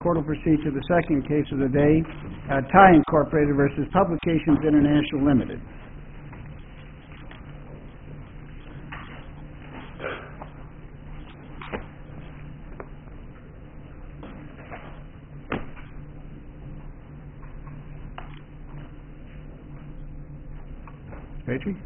Court will proceed to the second case of the day, Ty Incorporated versus Publications International Limited. Rachel?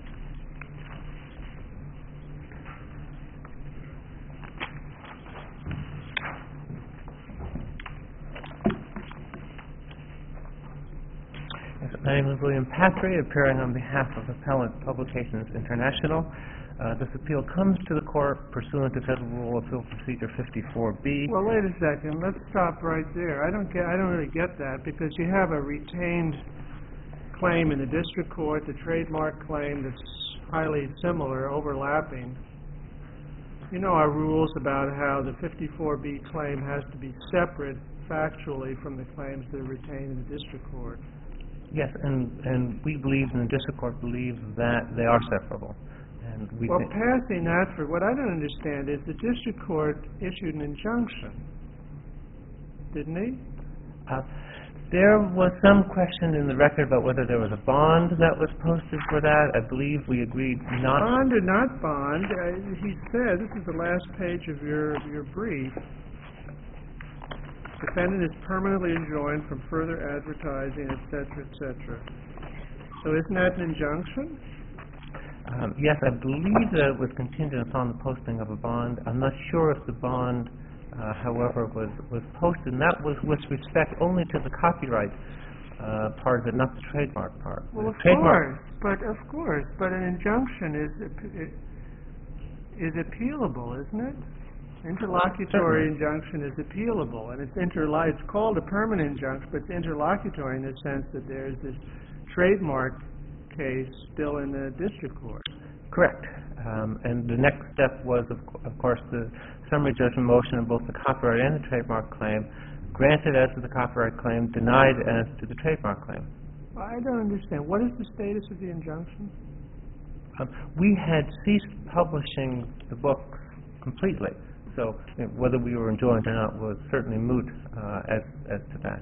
My name is William Patry, appearing on behalf of Appellant Publications International. This appeal comes to the court pursuant to Federal Rule of Civil Procedure 54B. Well, wait a second. Let's stop right there. I don't really get that, because you have a retained claim in the district court, the trademark claim that's highly similar, overlapping. You know our rules about how the 54B claim has to be separate factually from the claims that are retained in the district court. Yes, and we believe, and the district court believes, that they are separable. And well, passing that for what I don't understand is the district court issued an injunction, didn't he? There was some question in the record about whether there was a bond that was posted for that. I believe we agreed not. Bond or not bond, he said, this is the last page of your brief, defendant is permanently enjoined from further advertising, etc., etc. So isn't that an injunction? Yes, I believe that it was contingent upon the posting of a bond. I'm not sure if the bond, however, was posted, and that was with respect only to the copyright part of it, not the trademark part. Well, of course, but an injunction is appealable, isn't it? Interlocutory injunction is appealable, and it's called a permanent injunction, but it's interlocutory in the sense that there's this trademark case still in the district court. Correct. And the next step was, of course, the summary judgment motion of both the copyright and the trademark claim, granted as to the copyright claim, denied as to the trademark claim. I don't understand. What is the status of the injunction? We had ceased publishing the book completely. So whether we were enjoined or not was certainly moot as to that.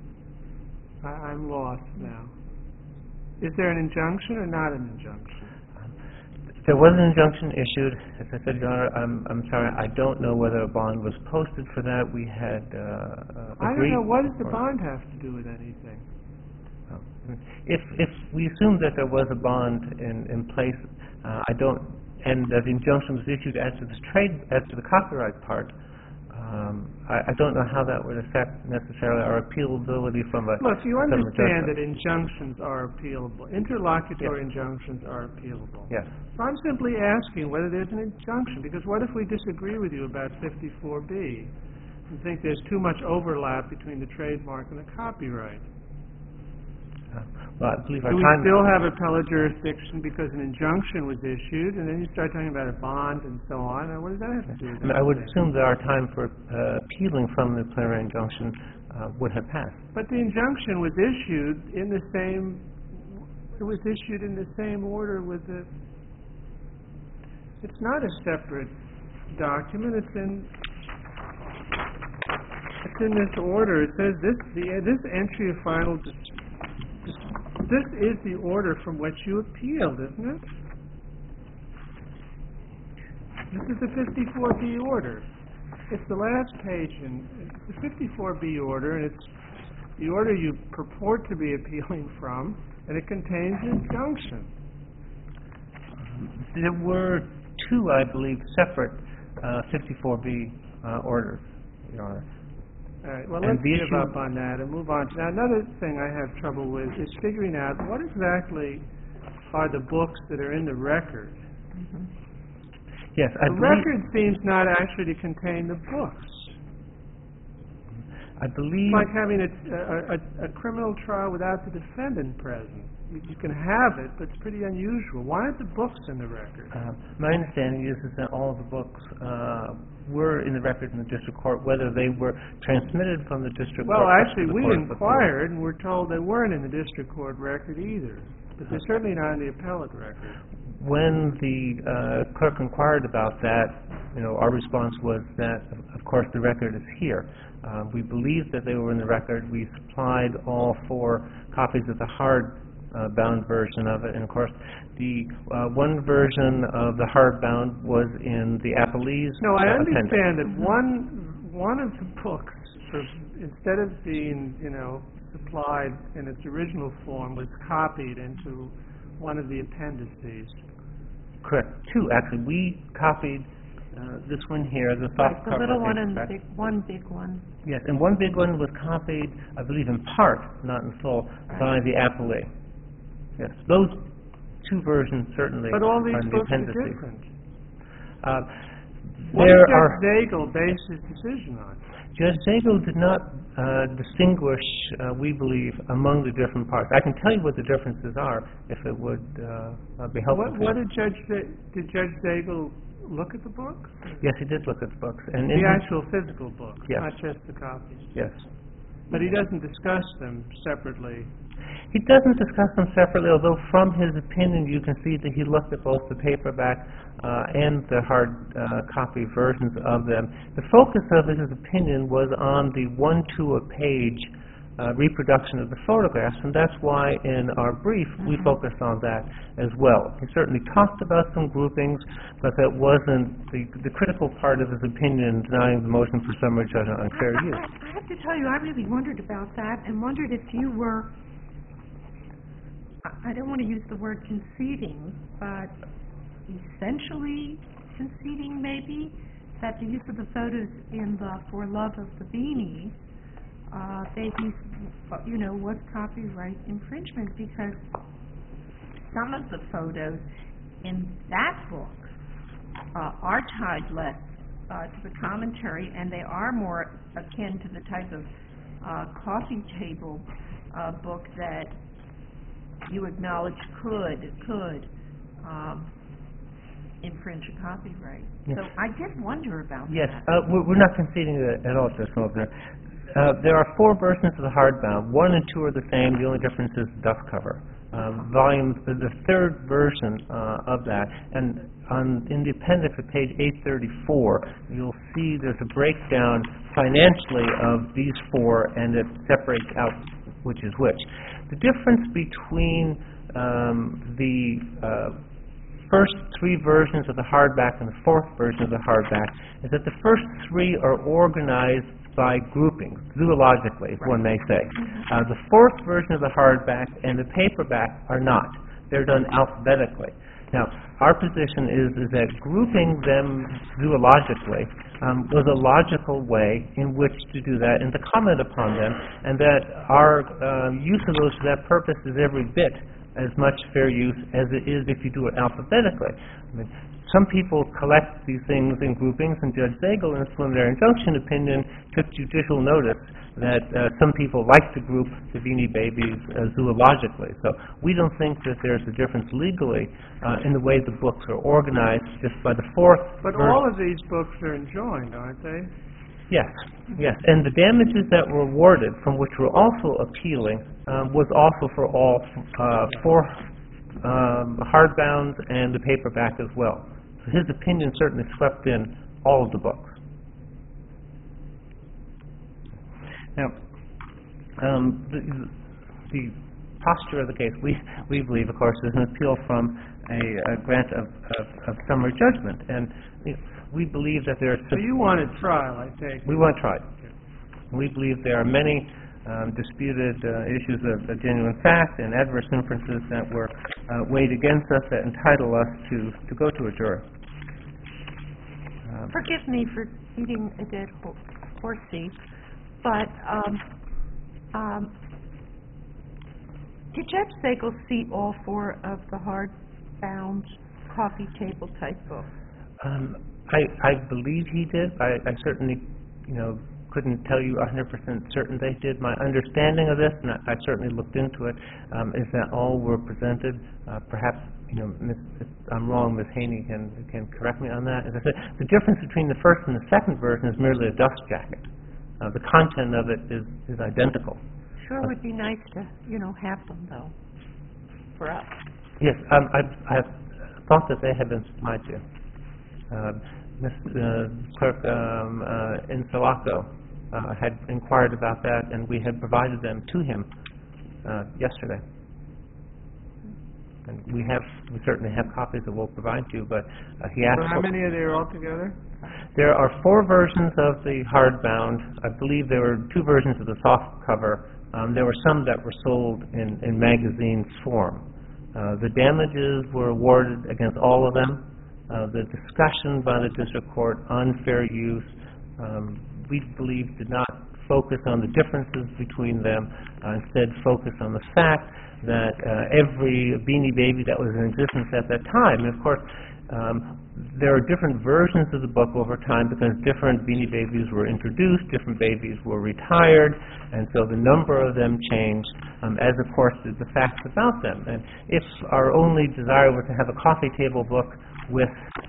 I'm lost now. Is there an injunction or not an injunction? There was an injunction issued. As I said, Your Honor, I'm sorry, I don't know whether a bond was posted for that. We had I don't know. What does the bond have to do with anything? If we assume that there was a bond in place, and that the injunction was issued as to the copyright part, I don't know how that would affect necessarily our appealability from a. Look, you understand that injunctions are appealable. Interlocutory injunctions are appealable. Yes. So I'm simply asking whether there's an injunction, because what if we disagree with you about 54B and think there's too much overlap between the trademark and the copyright? Well, I believe do we still have appellate jurisdiction because an injunction was issued, and then you start talking about a bond and so on? What does that have to do with I would assume that our time for appealing from the preliminary injunction would have passed. But the injunction was issued in the same. It was issued in the same order with the. It's not a separate document. It's in this order. It says this entry of final. This is the order from which you appealed, isn't it? This is the 54B order. It's the last page in the 54B order, and it's the order you purport to be appealing from, and it contains an injunction. There were two, I believe, separate 54B orders, Your Honor. All right, well, let's give up on that and move on. Now, another thing I have trouble with is figuring out what exactly are the books that are in the record. Yes, the record seems not actually to contain the books. I believe... It's like having a criminal trial without the defendant present. You can have it, but it's pretty unusual. Why aren't the books in the record? My understanding is that all of the books were in the record in the district court, whether they were transmitted from the district court. Well, actually, we inquired, and we're told they weren't in the district court record either. But they're certainly not in the appellate record. when the clerk inquired about that, our response was that, of course, the record is here. We believed that they were in the record. We supplied all 4 copies of the hard-bound version of it, and of course, the one version of the hardbound was in the Appellee's No, I appendix. understand that one of the books, instead of being, supplied in its original form, was copied into one of the appendices. Correct. 2, actually. We copied this one here, the soft The cover little one and paperback. one big one. Yes, and one big one was copied, I believe, in part, not in full, by the Appellee. Yes, those 2 versions certainly But all are these in the books are appendices. different. What There did are. Judge Daigle base his decision on? Judge Daigle did not distinguish, we believe, among the different parts. I can tell you what the differences are, if it would be helpful. What did Judge Daigle look at the books? Yes, he did look at the books, and in The actual physical books, Yes. not just the copies. yes, But he doesn't discuss them separately. he doesn't discuss them separately. Although from his opinion, you can see that he looked at both the paperback and the hard copy versions of them. The focus of his opinion was on the 1 to a page reproduction of the photographs, and that's why in our brief we focused on that as well. He certainly talked about some groupings, but that wasn't the critical part of his opinion in denying the motion for summary judgment on fair use. I have to tell you, I really wondered about that and wondered if you were, I don't want to use the word conceding, but essentially conceding maybe that the use of the photos in the For Love of the Beanie was copyright infringement, because some of the photos in that book are tied less to the commentary, and they are more akin to the type of coffee table book that you acknowledge could infringe a copyright. Yes. So I did wonder about Yes, that. we're not conceding that at all, Judge Mosner. There are 4 versions of the hardbound. 1 and 2 are the same. The only difference is the dust cover. The 3rd version of that, and in the appendix at page 834, you'll see there's a breakdown financially of these 4, and it separates out which is which. The difference between the first 3 versions of the hardback and the 4th version of the hardback is that the first 3 are organized by groupings, zoologically, if one may say. The 4th version of the hardback and the paperback are not. They're done alphabetically. Now, our position is that grouping them zoologically was a logical way in which to do that and to comment upon them, and that our use of those for that purpose is every bit as much fair use as it is if you do it alphabetically. I mean, some people collect these things in groupings, and Judge Daigle, in his preliminary injunction opinion, took judicial notice that some people like to group the Beanie Babies zoologically. So we don't think that there's a difference legally in the way the books are organized just by the 4th But version. all of these books are enjoined, aren't they? Yes, yes. And the damages that were awarded, from which we're also appealing, was also for all 4 hardbounds and the paperback as well. So his opinion certainly swept in all of the books. Now, the posture of the case, we believe, of course, is an appeal from a grant of summary judgment, and we believe that there are... So you wanted trial, I take it. We want trial. We believe there are many disputed issues of genuine fact and adverse inferences that were weighed against us that entitle us to go to a jury. Forgive me for beating a dead horse, but did Judge Daigle see all 4 of the hardbound coffee table type books? I believe he did. I certainly, couldn't tell you 100% certain they did. My understanding of this, and I certainly looked into it, is that all were presented. Perhaps, if I'm wrong, Ms. Haney can correct me on that. As I said, the difference between the first and the second version is merely a dust jacket. The content of it is identical. Sure would be nice to, have them, though, for us. Yes, thought that they had been supplied to. Ms. Clerk Insulaco had inquired about that, and we had provided them to him yesterday. And we certainly have copies that we'll provide to you, but he asked So how many are there altogether? There are 4 versions of the hardbound. I believe there were 2 versions of the soft cover. There were some that were sold in magazine form. The damages were awarded against all of them. The discussion by the district court on fair use, we believe, did not focus on the differences between them, instead focused on the fact that every Beanie Baby that was in existence at that time, and of course, there are different versions of the book over time because different Beanie Babies were introduced, different babies were retired, and so the number of them changed, as of course did the facts about them. And if our only desire was to have a coffee table book with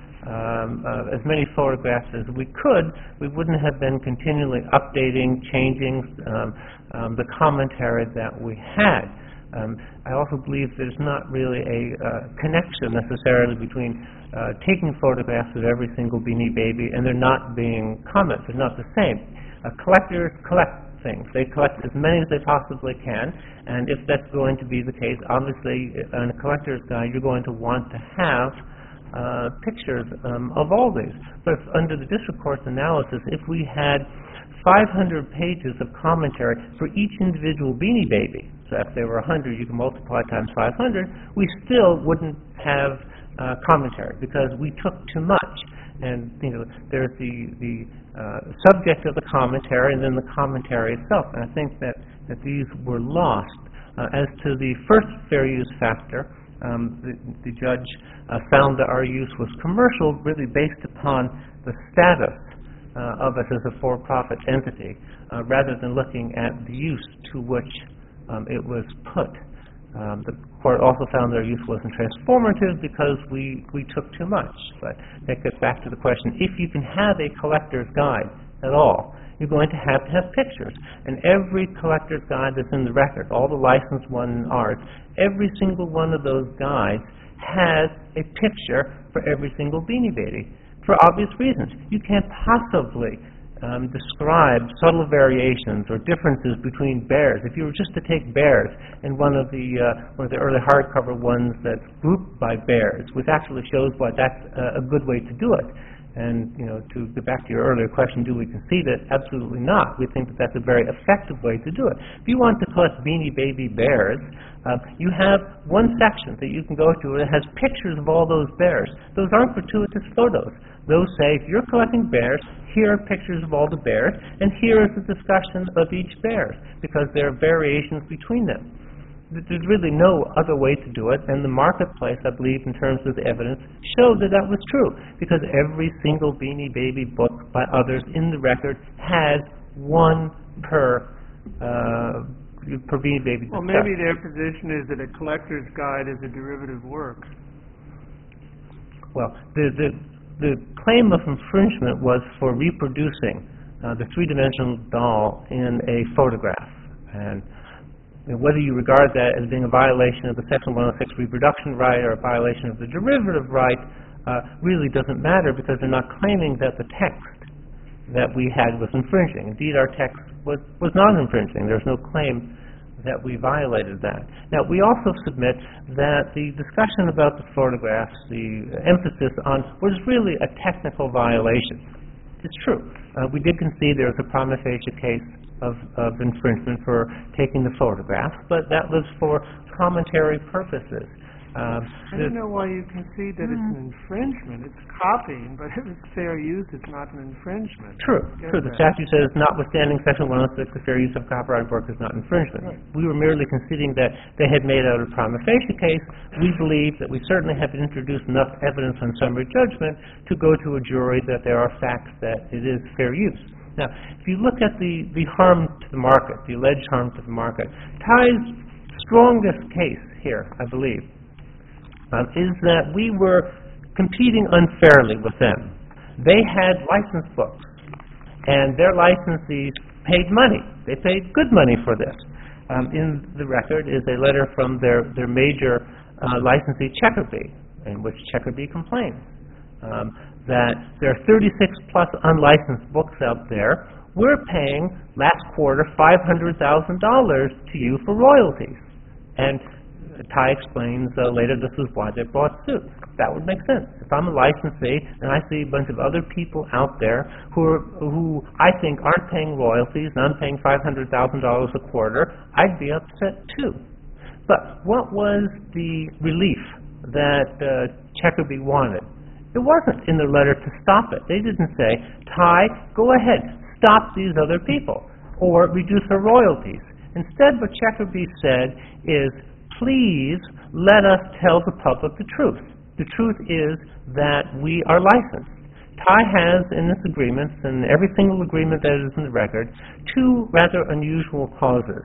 as many photographs as we could, we wouldn't have been continually updating, changing the commentary that we had. I also believe there's not really a connection necessarily between taking photographs of every single Beanie Baby and there not being comments. They're not the same. Collectors collect things. They collect as many as they possibly can, and if that's going to be the case, obviously in a collector's guide you're going to want to have pictures of all these. But under the district court's analysis, if we had 500 pages of commentary for each individual Beanie Baby, so if there were 100, you can multiply times 500, we still wouldn't have commentary because we took too much. And there's the subject of the commentary and then the commentary itself. And I think that these were lost. As to the first fair use factor, the judge found that our use was commercial, really based upon the status of us as a for-profit entity, rather than looking at the use to which it was put. The court also found that our use wasn't transformative because we took too much. But that gets back to the question, if you can have a collector's guide at all, you're going to have pictures. And every collector's guide that's in the record, all the licensed ones and ours, every single one of those guides has a picture for every single Beanie Baby, for obvious reasons. You can't possibly describe subtle variations or differences between bears. If you were just to take bears and one of the early hardcover ones that's grouped by bears, which actually shows why that's a good way to do it. And, to get back to your earlier question, do we concede it? Absolutely not. We think that that's a very effective way to do it. If you want to collect Beanie Baby bears, you have one section that you can go to that has pictures of all those bears. Those aren't gratuitous photos. Those say, if you're collecting bears, here are pictures of all the bears, and here is a discussion of each bear, because there are variations between them. There's really no other way to do it, and the marketplace, I believe, in terms of the evidence, showed that that was true, because every single Beanie Baby book by others in the record has one per Beanie Baby. Well, maybe their position is that a collector's guide is a derivative work. Well, the claim of infringement was for reproducing the three-dimensional doll in a photograph, and whether you regard that as being a violation of the Section 106 reproduction right or a violation of the derivative right really doesn't matter, because they're not claiming that the text that we had was infringing. Indeed, our text was not infringing. There's no claim that we violated that. Now, we also submit that the discussion about the photographs, the emphasis on, was really a technical violation. It's true. We did concede there was a prima facie case of infringement for taking the photograph, but that was for commentary purposes. I don't know why you concede that it's an infringement. It's copying, but if it's fair use, it's not an infringement. True. The statute says, notwithstanding Section 106, the fair use of copyrighted work is not infringement. Right. We were merely conceding that they had made out a prima facie case. We believe that we certainly have introduced enough evidence on summary judgment to go to a jury that there are facts that it is fair use. Now, if you look at the harm to the market, the alleged harm to the market, Ty's strongest case here, I believe, is that we were competing unfairly with them. They had licensed books, and their licensees paid money. They paid good money for this. In the record is a letter from their major licensee, Checkerbee, in which Checkerbee complains that there are 36 plus unlicensed books out there. We're paying last quarter $500,000 to you for royalties. And Ty explains later this is why they brought suit. That would make sense. If I'm a licensee and I see a bunch of other people out there who I think aren't paying royalties and I'm paying $500,000 a quarter, I'd be upset too. But what was the relief that Checkerbee wanted? It wasn't in the letter to stop it. They didn't say, Ty, go ahead, stop these other people, or reduce her royalties. Instead, what Checkerbee said is, please let us tell the public the truth. The truth is that we are licensed. Ty has, in this agreement, and every single agreement that is in the record, two rather unusual clauses.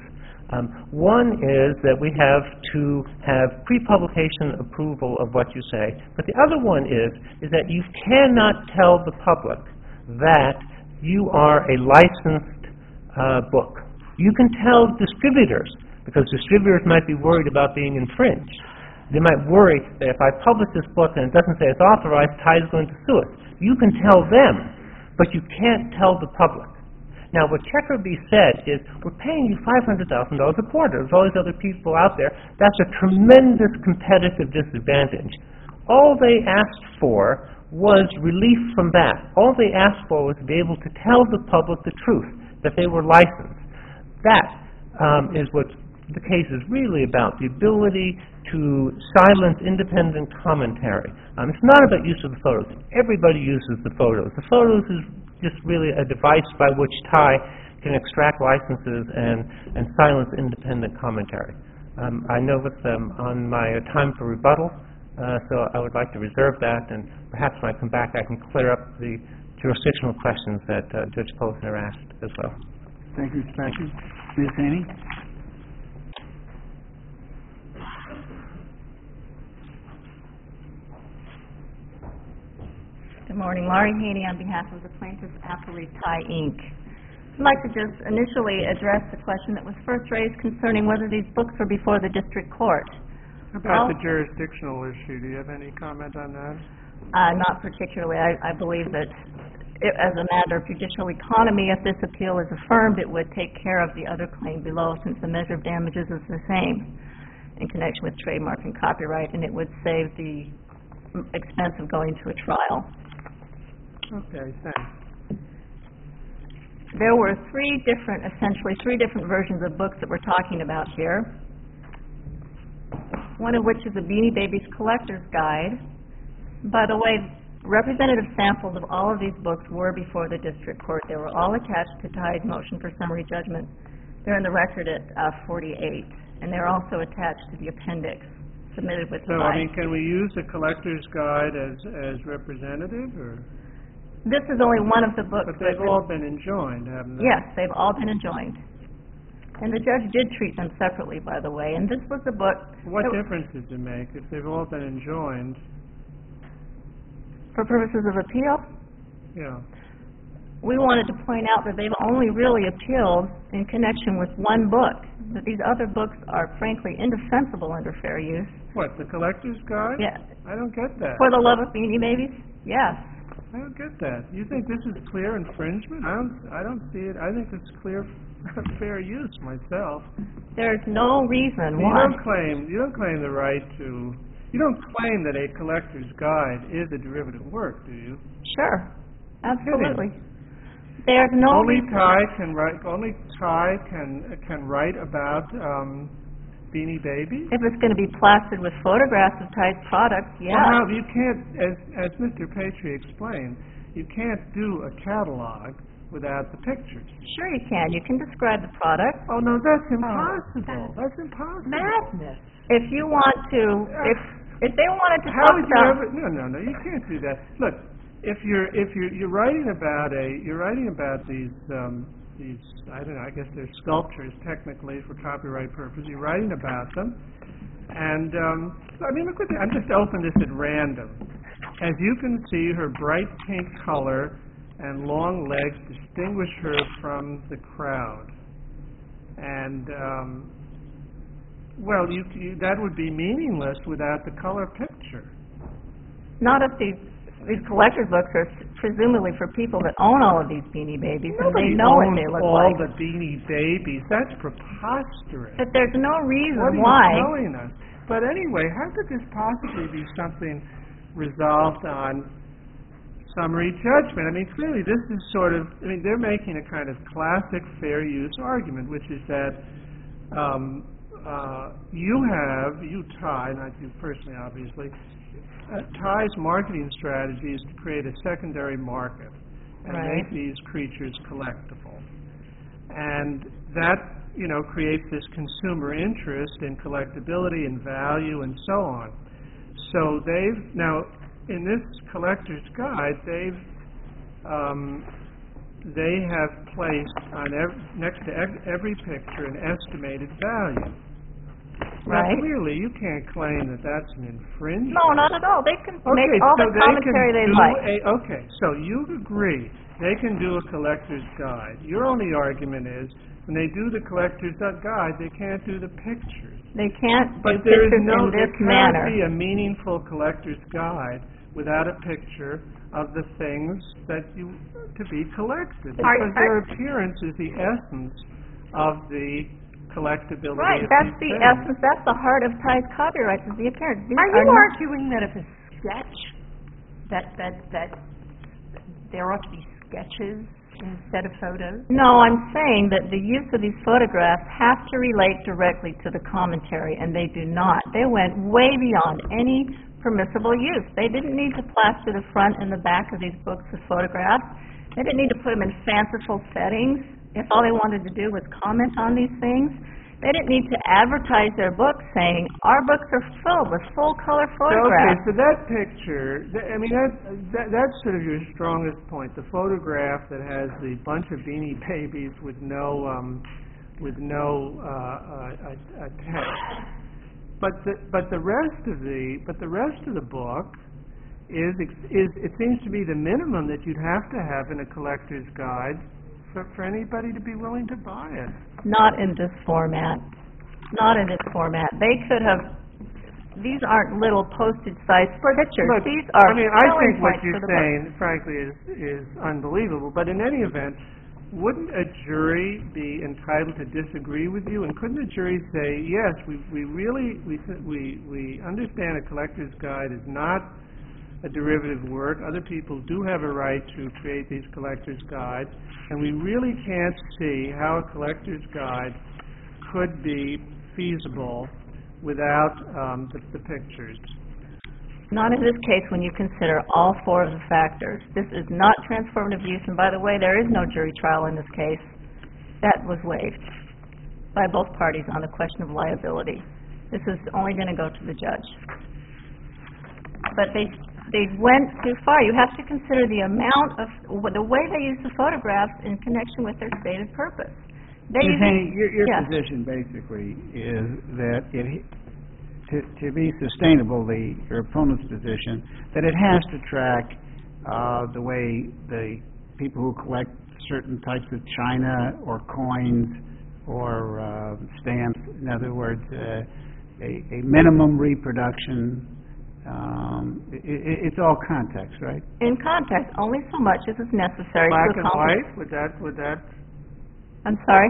One is that we have to have pre-publication approval of what you say, but the other one is that you cannot tell the public that you are a licensed book. You can tell distributors, because distributors might be worried about being infringed. They might worry that if I publish this book and it doesn't say it's authorized, Ty is going to sue us. You can tell them, but you can't tell the public. Now, what Checkerbee said is, we're paying you $500,000 a quarter. There's all these other people out there. That's a tremendous competitive disadvantage. All they asked for was relief from that. All they asked for was to be able to tell the public the truth, that they were licensed. That is what the case is really about, the ability to silence independent commentary. It's not about use of the photos. Everybody uses the photos. The photos is just really a device by which Ty can extract licenses and silence independent commentary. I know it's on my time for rebuttal, so I would like to reserve that, and perhaps when I come back I can clear up the jurisdictional questions that Judge Posner asked as well. Thank you, Mr. Patrick. Ms. Haney? Good morning. Laurie Haney on behalf of the plaintiff's appellate Ty Inc. I'd like to just initially address the question that was first raised concerning whether these books were before the district court. About the jurisdictional issue, do you have any comment on that? Not particularly. I believe that as a matter of judicial economy, if this appeal is affirmed, it would take care of the other claim below, since the measure of damages is the same in connection with trademark and copyright, and it would save the expense of going to a trial. Okay, thanks. There were essentially three different versions of books that we're talking about here. One of which is a Beanie Babies Collector's Guide. By the way, representative samples of all of these books were before the district court. They were all attached to Ty's motion for summary judgment. They're in the record at 48, and they're also attached to the appendix submitted with the So, can we use the collector's guide as representative, or? This is only one of the books. But they've all been enjoined, haven't they? Yes, they've all been enjoined. And the judge did treat them separately, by the way. And this was the book... What difference does it make if they've all been enjoined? For purposes of appeal? Yeah. We wanted to point out that they've only really appealed in connection with one book. That these other books are, frankly, indefensible under fair use. What, the collector's guide? Yeah. I don't get that. For the love of Beanie Babies? Yes. I don't get that. You think this is clear infringement? I don't see it. I think it's clear fair use myself. There's no reason You why. don't claim the right to. You don't claim that a collector's guide is a derivative work, do you? Sure. Absolutely. There's no Only reason. Ty can write. Only Ty can write about Beanie Babies. If it's going to be plastered with photographs of Ty's products, yeah. Well, you can't, as Mr. Patry explained, you can't do a catalog without the pictures. Sure you can. You can describe the product. Oh, no, that's impossible. That's impossible. Madness. If you want to, if they wanted to How talk would you about... ever? No, you can't do that. Look, if you're writing about these I don't know, I guess they're sculptures technically for copyright purposes. You're writing about them, and look at I'm just open this at random. As you can see, her bright pink color and long legs distinguish her from the crowd, and that would be meaningless without the color picture. Not if these collector's books are presumably for people that own all of these Beanie Babies, and they Nobody know what owns they look all like. the Beanie Babies. That's preposterous. But there's no reason What are you why. telling us? But anyway, how could this possibly be something resolved on summary judgment? I mean, clearly this is sort of, I mean, they're making a kind of classic fair use argument, which is that you, Ty, not you personally, obviously, Ty's marketing strategy is to create a secondary market and Right. make these creatures collectible. And that, creates this consumer interest in collectability and value and so on. So now, in this collector's guide, they have placed next to every picture an estimated value. Now, Right. clearly, you can't claim that that's an infringement. No, not at all. They can Okay, make all so the they commentary can they do like. okay, so you agree they can do a collector's guide. Your only argument is when they do the collector's guide, they can't do the pictures. They can't do But there is pictures no, in there this can't manner. be a meaningful collector's guide without a picture of the things that to be collected, because their appearance is the essence of the collectability. Right, of that's these the things. essence, that's the heart of Ty's copyrights, is the appearance. These Are you not- arguing that if a sketch, that there ought to be sketches instead of photos? No, I'm saying that the use of these photographs have to relate directly to the commentary, and they do not. They went way beyond any permissible use. They didn't need to plaster the front and the back of these books with photographs. They didn't need to put them in fanciful settings if all they wanted to do was comment on these things. They didn't need to advertise their books saying, our books are filled with full-color photographs. Okay, so that picture, I mean, that's sort of your strongest point. The photograph that has the bunch of Beanie Babies with no text. But the rest of the book is it seems to be the minimum that you'd have to have in a collector's guide for anybody to be willing to buy it. Not in this format. Not in this format. They could have, these aren't little postage-sized pictures. Look, These are I mean, I selling think what points you're for the book. saying, frankly, is unbelievable. But in any event, wouldn't a jury be entitled to disagree with you? And couldn't a jury say, yes, we understand a collector's guide is not a derivative work. Other people do have a right to create these collector's guides, and we really can't see how a collector's guide could be feasible without the pictures. Not in this case when you consider all four of the factors. This is not transformative use, and by the way, there is no jury trial in this case. That was waived by both parties on the question of liability. This is only going to go to the judge. But they went too far. You have to consider the amount of, the way they use the photographs in connection with their stated purpose. You're saying your yeah. position basically is that to be sustainable, your opponent's position, that it has to track the way the people who collect certain types of china or coins or stamps, in other words, a minimum reproduction. It's all context, right? In context, only so much as is necessary Black to and accomplish. white, would that I'm sorry?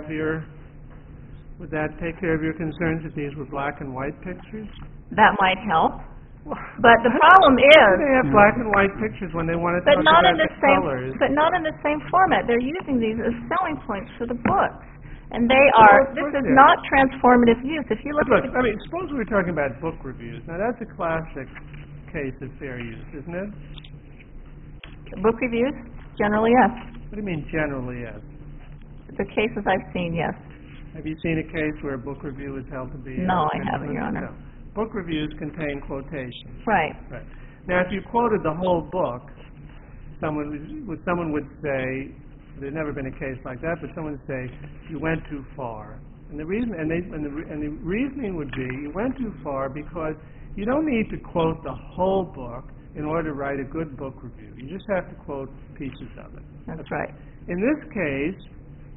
would that take care of your concerns if these were black and white pictures? That might help. But the problem is, They have black and white pictures when they want to but talk not about in the the same, colors. but not in the same format. They're using these as selling points for the books, and they are. of This course is they are. not transformative use. If you look Look, at I mean, suppose we were talking about book reviews. Now, that's a classic case of fair use, isn't it? book reviews, generally yes. What do you mean, generally, yes? The cases I've seen, yes. Have you seen a case where a book review is held to be... No, I haven't, Your Honor. No. Book reviews contain quotations. Right. Right. Now, if you quoted the whole book, someone would say, there's never been a case like that, but someone would say, you went too far. And the reason, and the reasoning would be, you went too far because you don't need to quote the whole book in order to write a good book review. You just have to quote pieces of it. That's right. In this case,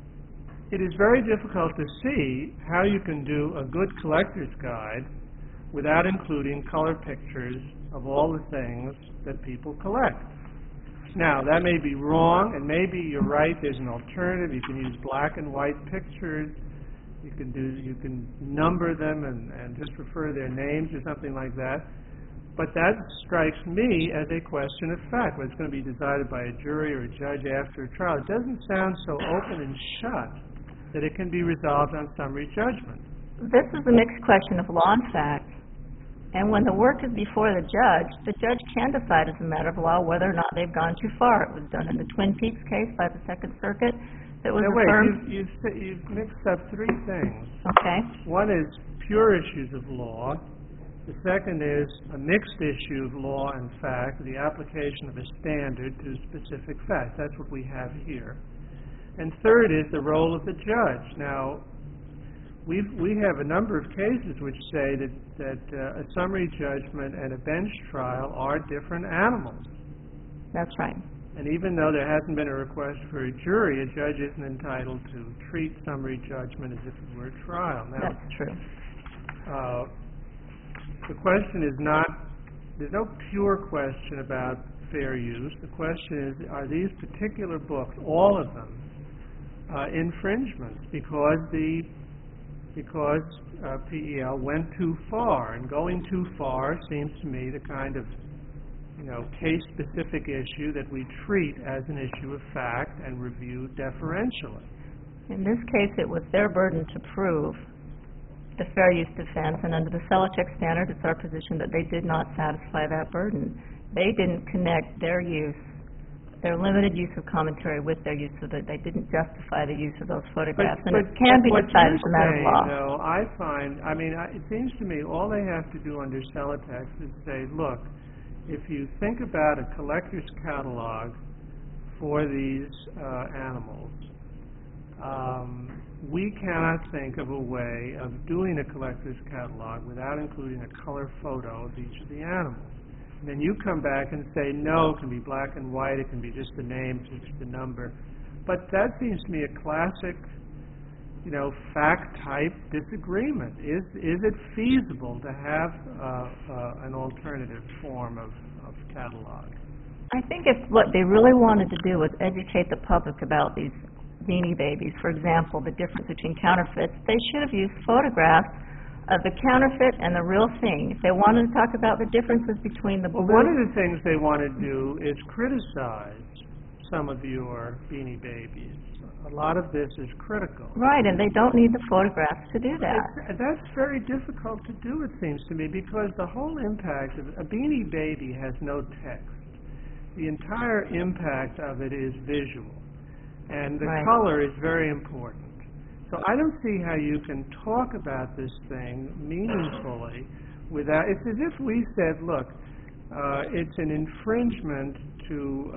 it is very difficult to see how you can do a good collector's guide without including color pictures of all the things that people collect. Now, that may be wrong, and maybe you're right, there's an alternative. You can use black and white pictures. You can number them and just refer to their names or something like that. But that strikes me as a question of fact, whether it's going to be decided by a jury or a judge after a trial. It doesn't sound so open and shut that it can be resolved on summary judgment. This is a mixed question of law and fact. And when the work is before the judge can decide as a matter of law whether or not they've gone too far. It was done in the Twin Peaks case by the Second Circuit. That was affirmed. Wait, you've mixed up three things. Okay. One is pure issues of law. The second is a mixed issue of law and fact, the application of a standard to specific facts. That's what we have here. And third is the role of the judge. Now, we have a number of cases which say that a summary judgment and a bench trial are different animals. That's right. And even though there hasn't been a request for a jury, a judge isn't entitled to treat summary judgment as if it were a trial. Now, that's true. The question is not, there's no pure question about fair use. The question is, are these particular books, all of them, infringements because PEL went too far, and going too far seems to me the kind of case-specific issue that we treat as an issue of fact and review deferentially. In this case, it was their burden to prove the fair use defense, and under the Selichek standard, it's our position that they did not satisfy that burden. They didn't connect their limited use of commentary with their use of they didn't justify the use of those photographs, and it can be decided as a matter of law. Though, it seems to me all they have to do under Celotex is say, look, if you think about a collector's catalog for these animals, we cannot think of a way of doing a collector's catalog without including a color photo of each of the animals. And then you come back and say, no, it can be black and white, it can be just the name, just the number. But that seems to me a classic, fact-type disagreement. Is it feasible to have an alternative form of catalog? I think if what they really wanted to do was educate the public about these Beanie Babies, for example, the difference between counterfeits, they should have used photographs of the counterfeit and the real thing. If they wanted to talk about the differences between the blue... Well, one of the things they want to do is criticize some of your Beanie Babies. A lot of this is critical. Right, and they don't need the photographs to do that. That's very difficult to do, it seems to me, because the whole impact of a Beanie Baby has no text. The entire impact of it is visual. And the color is very important. So I don't see how you can talk about this thing meaningfully without... It's as if we said, look, it's an infringement to...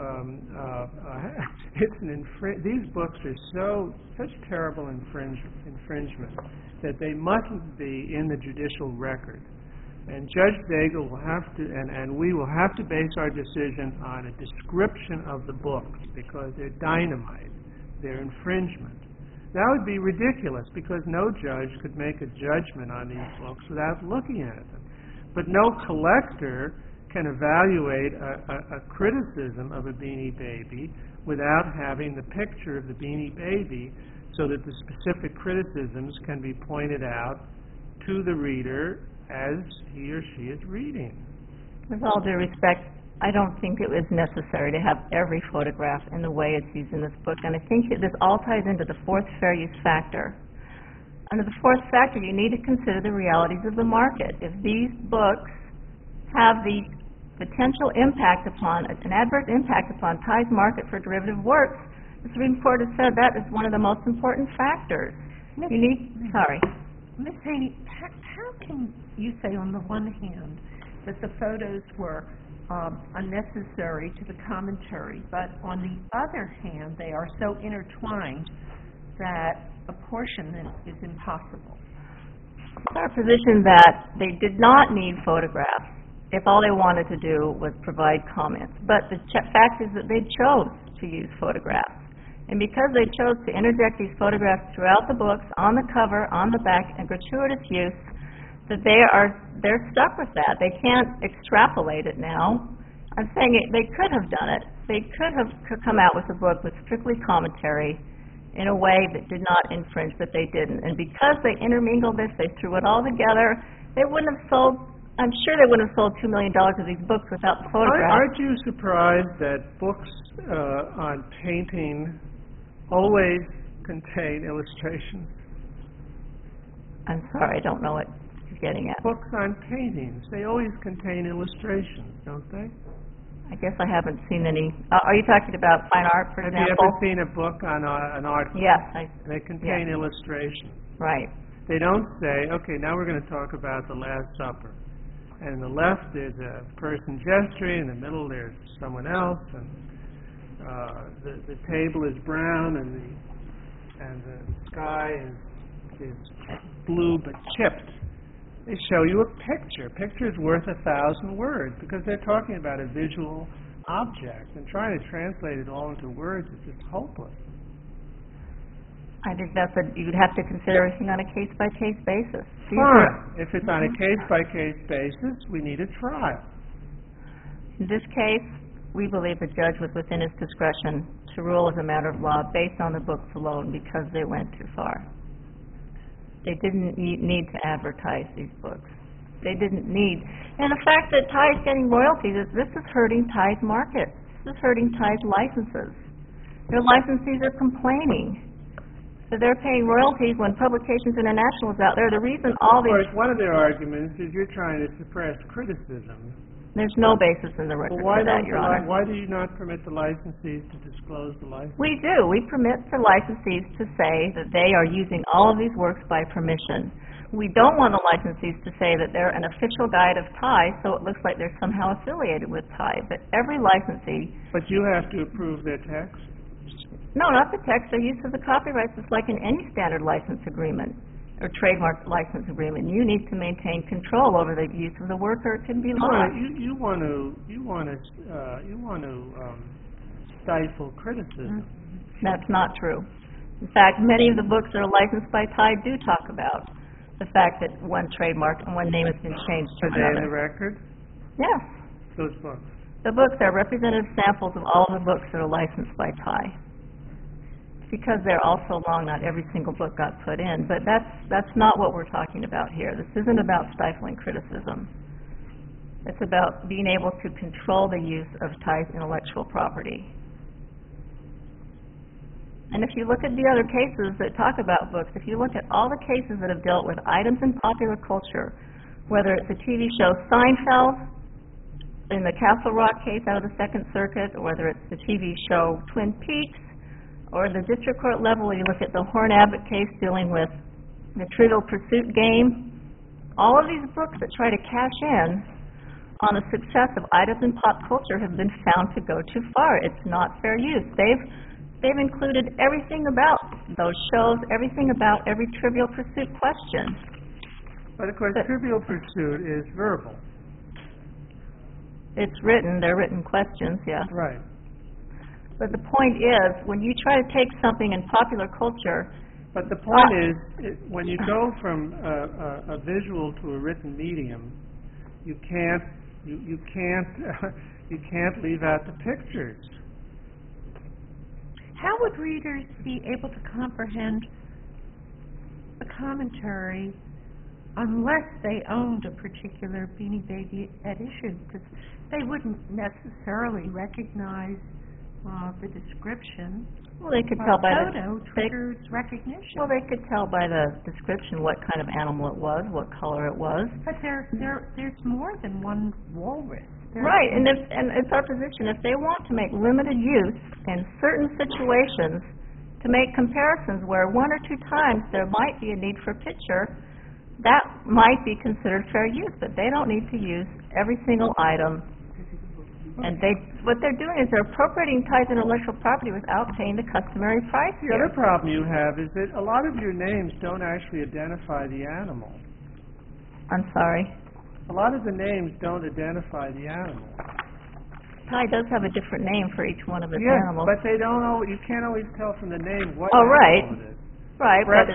these books are such terrible infringement that they mustn't be in the judicial record. And Judge Daigle will have to, and we will have to base our decision on a description of the books because they're dynamite. Their infringement. That would be ridiculous because no judge could make a judgment on these books without looking at them. But no collector can evaluate a criticism of a Beanie Baby without having the picture of the Beanie Baby so that the specific criticisms can be pointed out to the reader as he or she is reading. With all due respect, I don't think it was necessary to have every photograph in the way it's used in this book, and I think this all ties into the fourth fair use factor. Under the fourth factor, you need to consider the realities of the market. If these books have the potential impact upon, an adverse impact upon Ty's market for derivative works, the Supreme Court has said that is one of the most important factors. Miss Haney, how can you say on the one hand that the photos were unnecessary to the commentary, but on the other hand, they are so intertwined that apportionment is impossible? It's our position that they did not need photographs if all they wanted to do was provide comments. But the fact is that they chose to use photographs. And because they chose to interject these photographs throughout the books, on the cover, on the back, and gratuitous use, that they're stuck with that. They can't extrapolate it now. I'm saying they could have done it. They could have come out with a book with strictly commentary in a way that did not infringe, but they didn't. And because they intermingled this, they threw it all together, they wouldn't have sold, I'm sure they wouldn't have sold $2 million of these books without the photographs. Aren't you surprised that books on painting always contain illustrations? I'm sorry, I don't know what you're getting at. Books on paintings, they always contain illustrations, don't they? I guess I haven't seen any. Are you talking about fine art, for Have example? you ever seen a book on an art book? Yes. They contain illustrations. Right. They don't say, okay, now we're going to talk about the Last Supper. And in the left there's a person gesturing, in the middle there's someone else, and the table is brown, and the sky is blue but chipped. They show you a picture. A picture is worth 1,000 words because they're talking about a visual object, and trying to translate it all into words is just hopeless. I think you'd have to consider everything on a case-by-case basis. Fine. If it's on a case-by-case basis, we need a trial. In this case, we believe the judge was within his discretion to rule as a matter of law based on the books alone because they went too far. They didn't need to advertise these books. They didn't need. And the fact that Tide's getting royalties, this is hurting Tide's market. This is hurting Tide's licenses. Their licensees are complaining. So they're paying royalties when Publications International is out there. The reason all Of these... course, one of their arguments is you're trying to suppress criticism. There's no basis in the record Well, for that, Your Honor. why do you not permit the licensees to disclose the license? We do. We permit the licensees to say that they are using all of these works by permission. We don't want the licensees to say that they're an official guide of Tide, so it looks like they're somehow affiliated with Tide. But every licensee... But you have to approve their text? No, not the text. The use of the copyrights is like in any standard license agreement or trademark license agreement. You need to maintain control over the use of the work, or it can be lost. You want to stifle criticism. That's not true. In fact, many of the books that are licensed by Tide do talk about the fact that one trademark and one name has been changed to Are they in the another. record? Yes. Those books. The books are representative samples of all of the books that are licensed by Tide. Because they're all so long, not every single book got put in. But that's not what we're talking about here. This isn't about stifling criticism. It's about being able to control the use of Tide's intellectual property. And if you look at the other cases that talk about books, if you look at all the cases that have dealt with items in popular culture, whether it's the TV show Seinfeld, in the Castle Rock case out of the Second Circuit, or whether it's the TV show Twin Peaks, or the district court level, you look at the Horn Abbott case dealing with the Trivial Pursuit game. All of these books that try to cash in on the success of items in pop culture have been found to go too far. It's not fair use. They've included everything about those shows, everything about every Trivial Pursuit question. But of course, Trivial Pursuit is verbal. It's written, they're written questions, yeah. Right. But the point is, when you try to take something in popular culture... But the point is, when you go from a visual to a written medium, you can't leave out the pictures. How would readers be able to comprehend the commentary unless they owned a particular Beanie Baby issue? Because they wouldn't necessarily recognize the description. Well, they could tell by the photo triggers recognition. Well, they could tell by the description what kind of animal it was, what color it was. But there's more than one walrus. Right, and it's our position, if they want to make limited use in certain situations to make comparisons where one or two times there might be a need for a picture, that might be considered fair use, but they don't need to use every single item. And what they're doing is they're appropriating Tide's intellectual property without paying the customary price. The other problem you have is that a lot of your names don't actually identify the animal. I'm sorry? A lot of the names don't identify the animal. Tide does have a different name for each one of its Yes, animals. but they don't know. You can't always tell from the name what Oh, right. animal it is. Right. Freckles,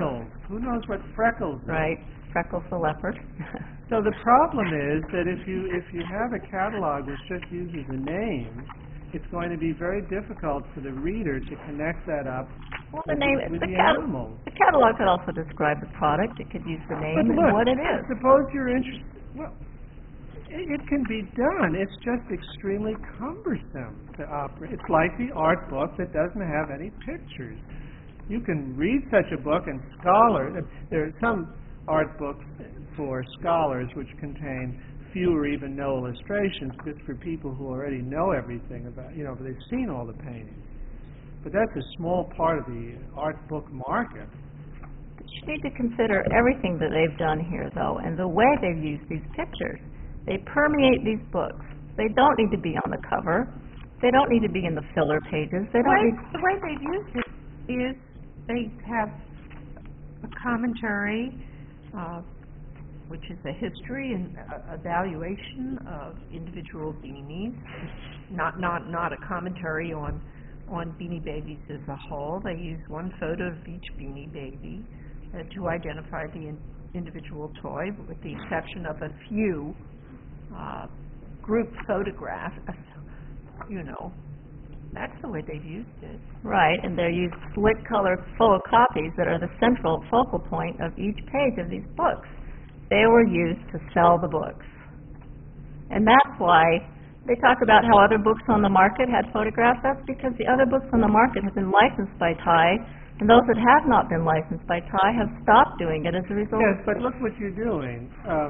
Who knows what freckles is? Right, Freckles the leopard. So the problem is that if you have a catalog which just uses a name, it's going to be very difficult for the reader to connect that up Well, the name, with the the animals. catalog could also describe the product. It could use the name But and look, what it is. suppose you're interested. Well, it can be done. It's just extremely cumbersome to operate. It's like the art book that doesn't have any pictures. You can read such a book, and there are some art books for scholars which contain few or even no illustrations, just for people who already know everything about, they've seen all the paintings. But that's a small part of the art book market. You need to consider everything that they've done here, though, and the way they've used these pictures. They permeate these books. They don't need to be on the cover. They don't need to be in the filler pages. They don't need... The way they've used it is they have a commentary, which is a history and evaluation of individual beanies, not a commentary on Beanie Babies as a whole. They use one photo of each Beanie Baby to identify the individual toy, with the exception of a few group photographs. That's the way they've used it. Right, and they use slick color photocopies that are the central focal point of each page of these books. They were used to sell the books. And that's why they talk about how other books on the market had photographs. That's because the other books on the market have been licensed by TIE, and those that have not been licensed by TIE have stopped doing it as a result. Yes, but look what you're doing.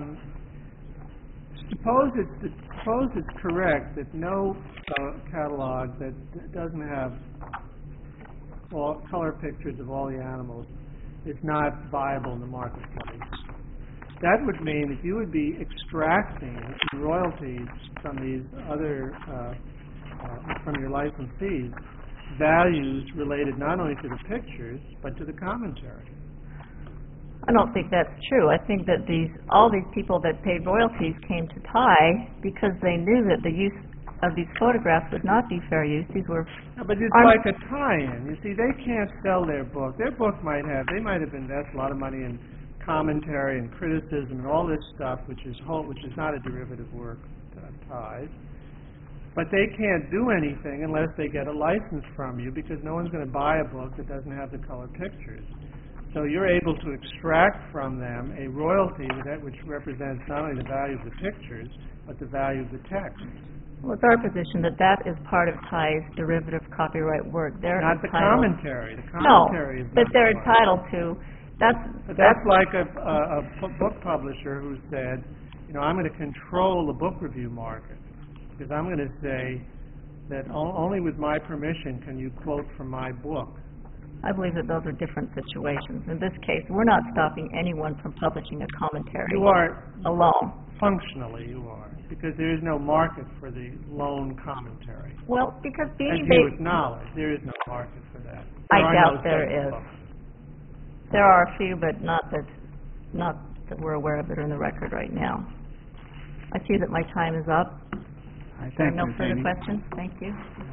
Suppose it's correct that no catalog that doesn't have all color pictures of all the animals is not viable in the marketplace. That would mean that you would be extracting royalties from these other, from your licensees, values related not only to the pictures, but to the commentary. I don't think that's true. I think that all these people that paid royalties came to TIE because they knew that the use of these photographs would not be fair use. These were... No, but it's like a tie-in. You see, they can't sell their book. Their book might have invested a lot of money in commentary and criticism and all this stuff, which is not a derivative work of TIE's. But they can't do anything unless they get a license from you, because no one's going to buy a book that doesn't have the color pictures. So you're able to extract from them a royalty which represents not only the value of the pictures, but the value of the text. Well, it's our position that that is part of TIE's derivative copyright work. They're Not the entitled... commentary. The commentary is but not they're part. entitled to... That's like a book publisher who said, I'm going to control the book review market, because I'm going to say that only with my permission can you quote from my book. I believe that those are different situations. In this case, we're not stopping anyone from publishing a commentary You are, alone. functionally you are, because there is no market for the lone commentary. Well, because As Beanie you Babies... acknowledge, there is no market for that. I There are doubt no there such is. books. There are a few, but not that we're aware of that are in the record right now. I see that my time is up. I There are thank no you, further Jamie. questions. Thank you.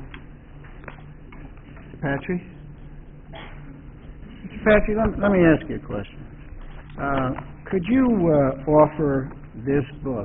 Patrick? Mr. Patrick, let me ask you a question. Could you offer this book,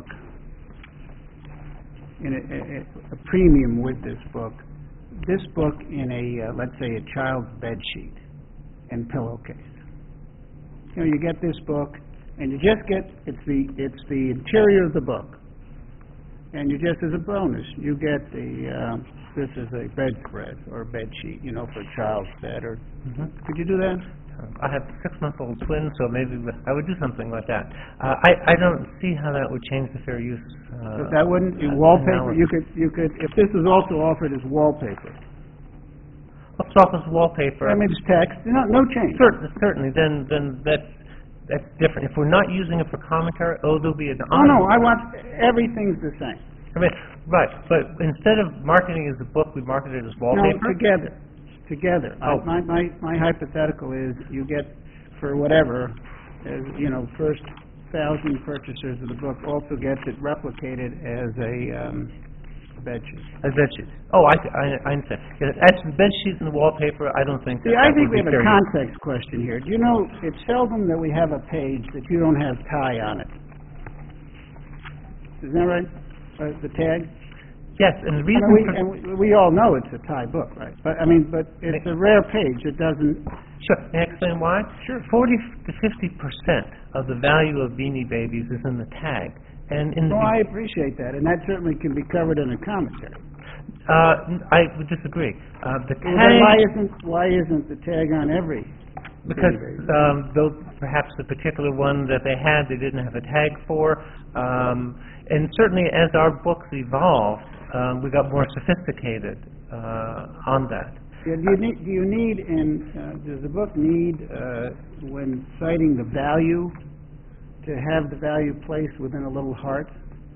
in a premium with this book in a, let's say, a child's bed sheet and pillowcase? You get this book, and you just get, it's the interior of the book. And you just, as a bonus, you get this is a bedspread or a bed sheet, for a child's bed. Or could you do that? I have 6-month-old twins, so maybe I would do something like that. I don't see how that would change the fair use. But that wouldn't, wallpaper, you could, if this was also offered as wallpaper. Post office wallpaper. I mean, it's text, no change. Certainly, then that's different. If we're not using it for commentary, there'll be an... Oh, no, I want, everything's the same. I mean, right, but instead of marketing it as a book, we market it as wallpaper? No, together. Oh. My hypothetical is you get, for whatever, first 1,000 purchasers of the book also gets it replicated as a bed sheet? As bed sheets. Oh, I understand. As to the bed sheets and the wallpaper, I don't think See, that I that think would we be have a fair use. context question here. Do you know, it's seldom that we have a page that you don't have tie on it. Isn't that right? The tag? Yes, and the I reason mean, for... and we all know it's a tie book, right? But, I mean, but it's a rare page. It doesn't... Sure, may I explain why? Sure. 40 to 50% of the value of Beanie Babies is in the tag. And in No, I appreciate that, and that certainly can be covered in a commentary. I would disagree. The Well, tag... then why isn't the tag on every? Because Beanie Baby? though perhaps the particular one that they had, they didn't have a tag for. And certainly as our books evolved, we got more sophisticated on that. Yeah, does the book need, when citing the value, to have the value placed within a little heart?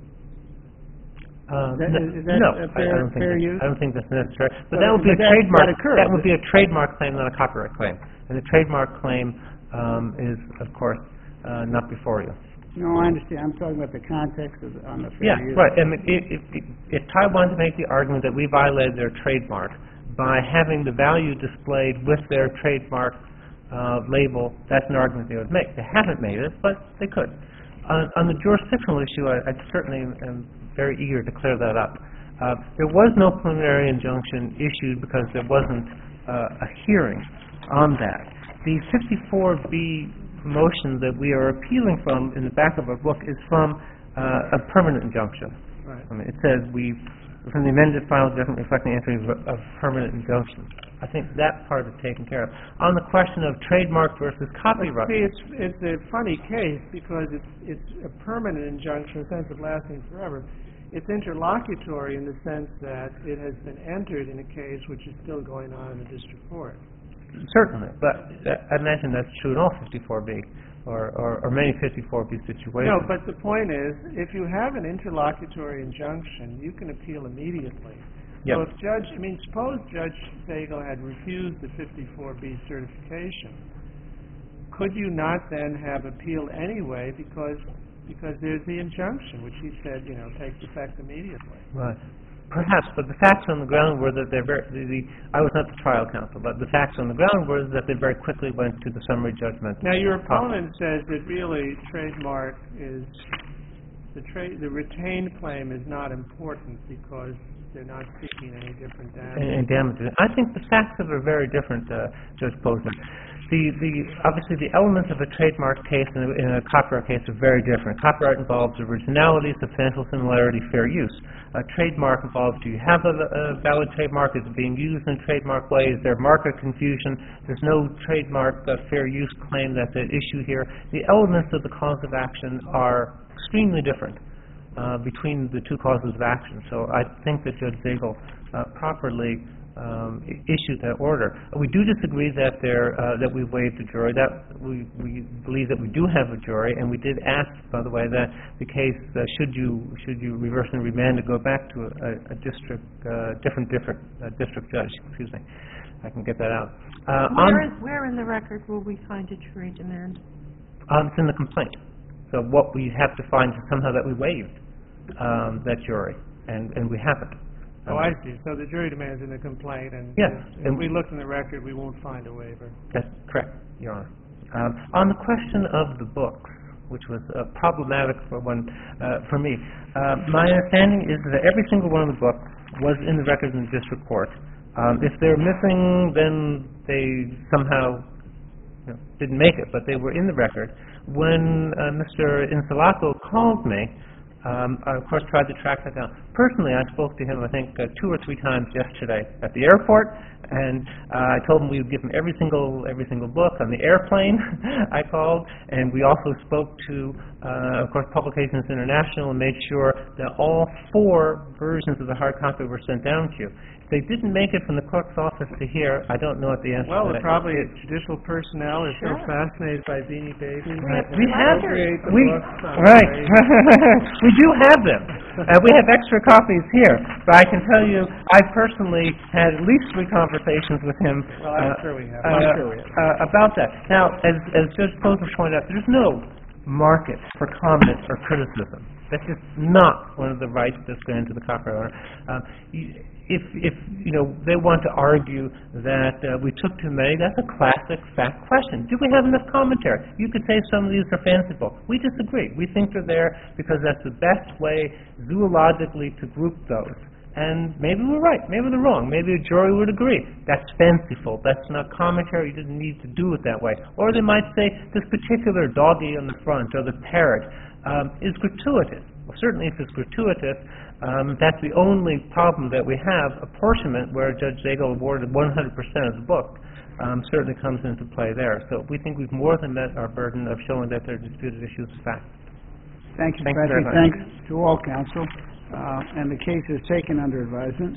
Is that no, a I don't think fair that's, use? I don't think that's necessary. But But that would be a that trademark. occurs. That would be a trademark claim, not a copyright claim. And the trademark claim is, of course, not before you. No, I understand. I'm talking about the context on the fair Yeah, use. right. And if Taiwan to make the argument that we violated their trademark by having the value displayed with their trademark label, that's an argument they would make. They haven't made it, but they could. On the jurisdictional issue, I certainly am very eager to clear that up. There was no preliminary injunction issued because there wasn't a hearing on that. The 54B motion that we are appealing from in the back of our book is from a permanent injunction. Right. I mean, it says from the amended final judgment reflecting entry of permanent injunction. I think that part is taken care of. On the question of trademark versus copyright. See, it's a funny case because it's a permanent injunction in the sense of lasting forever. It's interlocutory in the sense that it has been entered in a case which is still going on in the district court. Certainly, but I imagine that's true in all 54B or many 54B situations. No, but the point is, if you have an interlocutory injunction, you can appeal immediately. Yep. So suppose Judge Zagel had refused the 54B certification, could you not then have appealed anyway because there's the injunction, which he said, takes effect immediately? Right. Perhaps, but the facts on the ground were that I was not the trial counsel, but the facts on the ground were that they very quickly went to the summary judgment. Now, your opponent says that really trademark is, the retained claim is not important because they're not seeking any different damages. And damages. I think the facts of it are very different, Judge Posner. Obviously the elements of a trademark case and a copyright case are very different. Copyright involves originality, substantial similarity, fair use. A trademark involves, do you have a valid trademark? Is it being used in a trademark way? Is there market confusion? There's no trademark fair use claim that's at issue here. The elements of the cause of action are extremely different between the two causes of action. So I think that Judge Zagel properly issued that order. We do disagree that we waived the jury. That we believe that we do have a jury, and we did ask, by the way, that the case should you reverse and remand to go back to a different district judge. Excuse me, I can get that out. Where in the record will we find a jury demand? It's in the complaint. So what we have to find is somehow that we waived that jury, and we haven't. Oh, I see. So the jury demands in the complaint, and yes, if we look in the record, we won't find a waiver. That's correct, Your Honor. On the question of the books, which was problematic for me, my understanding is that every single one of the books was in the record in the district court. If they're missing, then they somehow didn't make it, but they were in the record. When Mr. Insulato called me, I, of course, tried to track that down. Personally, I spoke to him, I think, 2 or 3 times yesterday at the airport, and I told him we would give him every single book. On the airplane, I called, and we also spoke to, of course, Publications International and made sure that all 4 versions of the hard copy were sent down to you. If they didn't make it from the clerk's office to here, I don't know what the answer Well, to that probably is. judicial personnel is so fascinated by Beanie Babies. Right. that We have appropriate the we books on right. the We do have them. We have extra copies here, but I can tell you, I personally had at least 3 conversations with him. Well, I'm sure we have. About that. Now, as Judge Posner pointed out, there's no market for comment or criticism. That's just not one of the rights that's granted to the copyright owner. If they want to argue that we took too many, that's a classic fact question. Do we have enough commentary? You could say some of these are fanciful. We disagree. We think they're there because that's the best way zoologically to group those. And maybe we're right, maybe they're wrong, maybe a jury would agree. That's fanciful, that's not commentary, you didn't need to do it that way. Or they might say, this particular doggy on the front, or the parrot, is gratuitous. Well, certainly if it's gratuitous, that's the only problem that we have. Apportionment, where Judge Zagel awarded 100% of the book, certainly comes into play there. So we think we've more than met our burden of showing that there are disputed issues of fact. Thank you, Thank you very Patrick. much. Thanks to all counsel. And the case is taken under advisement.